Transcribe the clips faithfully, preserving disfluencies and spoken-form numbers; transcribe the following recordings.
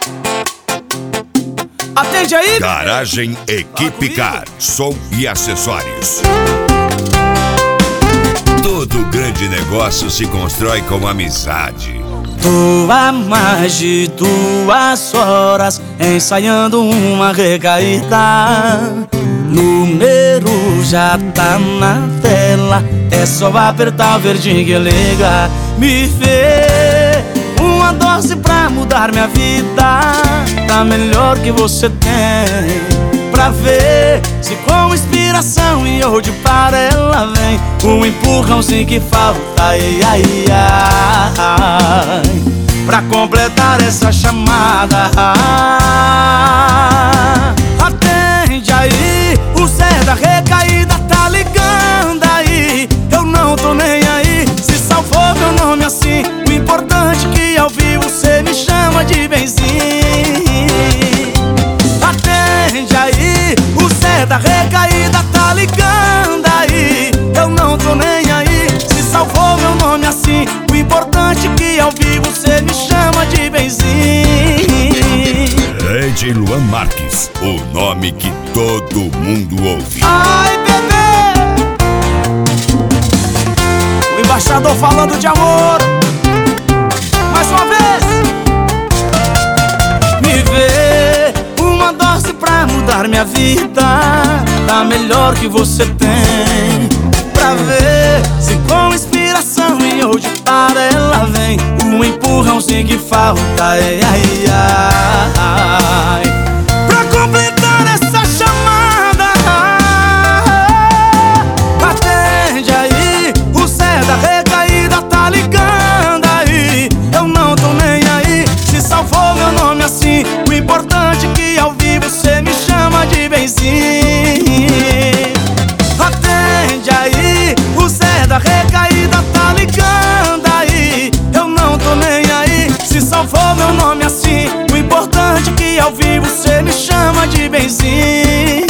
Atende aí. Garagem Equipe Car, som e acessórios. Todo grande negócio se constrói com amizade. Tô há mais de duas horas ensaiando uma recaída. Número já tá na tela, é só apertar o verdinho que liga. Me vê uma dose pra mudar minha vida, tá melhor que você tem. Pra ver se com inspiração e hoje para ela vem um empurrãozinho que falta, ai, ai, ai, pra completar essa chamada. Atende aí, o Zé da recaída tá ligando aí. Eu não tô nem aí, se salvou meu nome assim. O importante é que ao vivo cê me chama de benzinho. Atende aí, o Zé da recaída tá ligando aí. Eu não tô nem aí, se salvou meu nome assim. O importante é que ao vivo cê me chama de benzinho. Ed Luan Marques, o nome que todo mundo ouve. Ai, bebê, o embaixador falando de amor. Mais uma vez. Me vê uma dose pra mudar minha vida, tá melhor que você tem. Pra ver se com inspiração e hoje para ela vem um empurrãozinho que falta, ai, ai, ai, pra completar essa chamada. Atende aí, o Zé da recaída tá ligando aí. Eu não tô nem aí, se salvou meu nome assim. O importante é que ao vivo cê me chama de benzinho. Atende aí, o Zé da recaída tá ligando aí. Eu não tô nem aí, se salvou meu nome assim. O importante é que ao vivo cê me chama de benzinho.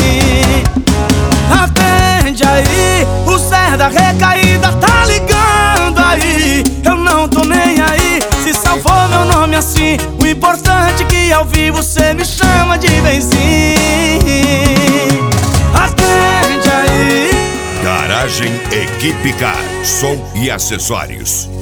Atende aí, o Zé da recaída tá ligando aí. Eu não tô nem aí, se salvou meu nome assim. O importante é que ao vivo cê me chama de benzinho. Atende aí. Garagem Equipe Car, som e acessórios.